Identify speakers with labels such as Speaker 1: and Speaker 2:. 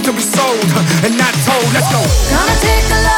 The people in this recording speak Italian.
Speaker 1: to be sold and not told. Let's go.
Speaker 2: Gonna take a